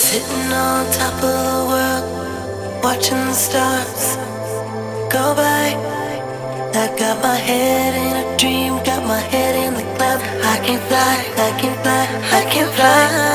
Sitting on top of the world, watching the stars go by. I got my head in a dream, got my head in the cloud. I can fly, I can fly, I can fly.